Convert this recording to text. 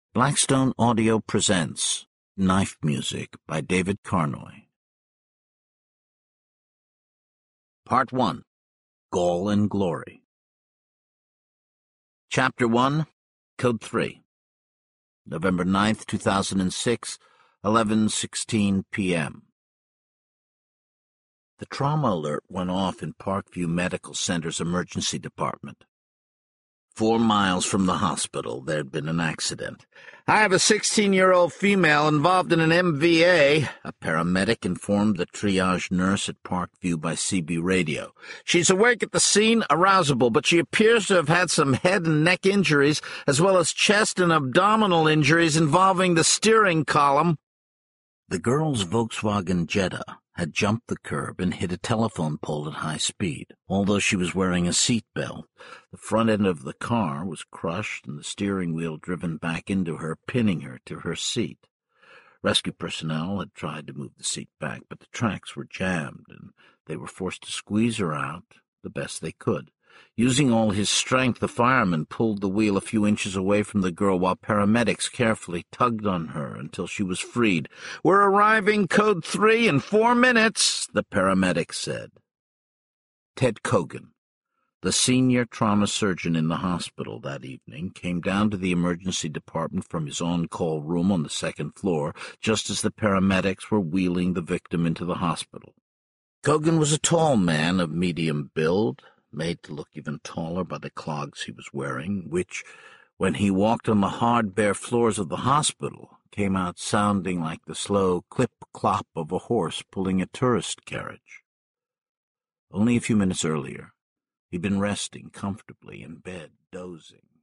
Blackstone Audio presents Knife Music by David Carnoy. Part 1. Gall and Glory. Chapter 1, Code 3. November 9th, 2006, 11:16 p.m. The trauma alert went off in Parkview Medical Center's emergency department. 4 miles from the hospital, there had been an accident. "I have a 16-year-old female involved in an MVA," a paramedic informed the triage nurse at Parkview by CB radio. "She's awake at the scene, arousable, but she appears to have had some head and neck injuries, as well as chest and abdominal injuries involving the steering column." The girl's Volkswagen Jetta had jumped the curb and hit a telephone pole at high speed. Although she was wearing a seat belt, the front end of the car was crushed and the steering wheel driven back into her, pinning her to her seat. Rescue personnel had tried to move the seat back, but the tracks were jammed, and they were forced to squeeze her out the best they could. Using all his strength, the fireman pulled the wheel a few inches away from the girl while paramedics carefully tugged on her until she was freed. "We're arriving, Code 3, in 4 minutes, the paramedic said. Ted Cogan, the senior trauma surgeon in the hospital that evening, came down to the emergency department from his on-call room on the second floor just as the paramedics were wheeling the victim into the hospital. Cogan was a tall man of medium build, made to look even taller by the clogs he was wearing, which, when he walked on the hard, bare floors of the hospital, came out sounding like the slow clip-clop of a horse pulling a tourist carriage. Only a few minutes earlier, he'd been resting comfortably in bed, dozing,